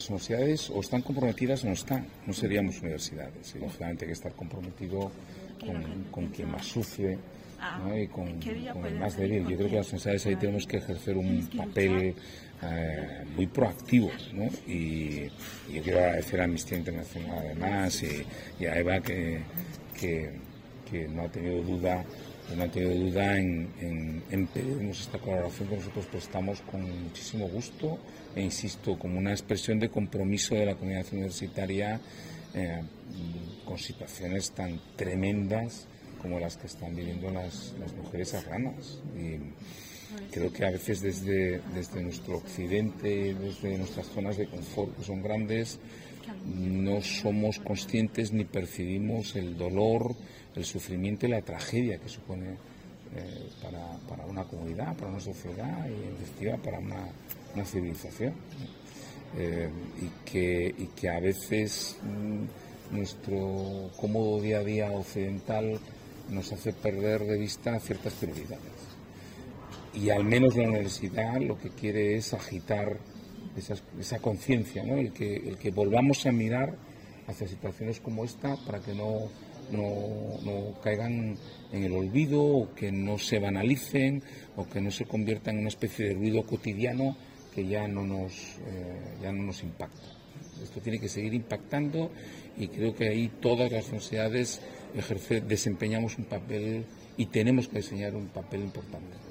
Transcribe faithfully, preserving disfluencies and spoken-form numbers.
Las universidades o están comprometidas o no están, no seríamos universidades. Y lógicamente hay que estar comprometido con, con quien más sufre, ¿no? Y con, con el más débil. Yo creo que las universidades ahí tenemos que ejercer un papel eh, muy proactivo, ¿no? Y, y yo quiero agradecer a Amnistía Internacional además y, y a Eva que, que, que no ha tenido duda no ha tenido duda en, en, en pedirnos esta colaboración que nosotros prestamos con muchísimo gusto e insisto, como una expresión de compromiso de la comunidad universitaria eh, con situaciones tan tremendas como las que están viviendo las, las mujeres afganas. Y creo que a veces desde, desde nuestro occidente, desde nuestras zonas de confort, que son grandes, no somos conscientes ni percibimos el dolor, el sufrimiento y la tragedia que supone eh, para, para una comunidad, para una sociedad y en definitiva para una, una civilización. Eh, y, que, y que a veces mm, nuestro cómodo día a día occidental nos hace perder de vista ciertas prioridades. Y al menos la universidad lo que quiere es agitar esas, esa conciencia, ¿no? El que, el que volvamos a mirar hacia situaciones como esta para que no, no, no caigan en el olvido o que no se banalicen o que no se conviertan en una especie de ruido cotidiano que ya no nos, eh, ya no nos impacta. Esto tiene que seguir impactando y creo que ahí todas las universidades ejercer, desempeñamos un papel y tenemos que desempeñar un papel importante.